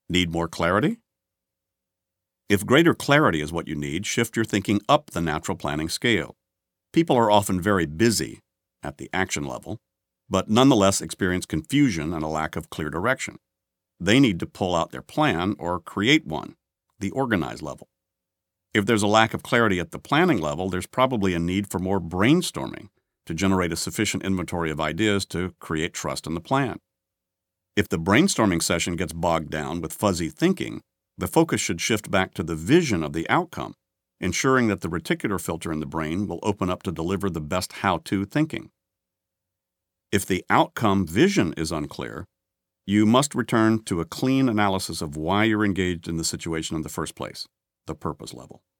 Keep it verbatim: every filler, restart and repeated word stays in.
Need more clarity? If greater clarity is what you need, shift your thinking up the natural planning scale. People are often very busy at the action level, but nonetheless experience confusion and a lack of clear direction. They need to pull out their plan or create one, the organize level. If there's a lack of clarity at the planning level, there's probably a need for more brainstorming to generate a sufficient inventory of ideas to create trust in the plan. If the brainstorming session gets bogged down with fuzzy thinking, the focus should shift back to the vision of the outcome, ensuring that the reticular filter in the brain will open up to deliver the best how-to thinking. If the outcome vision is unclear, you must return to a clean analysis of why you're engaged in the situation in the first place, the purpose level.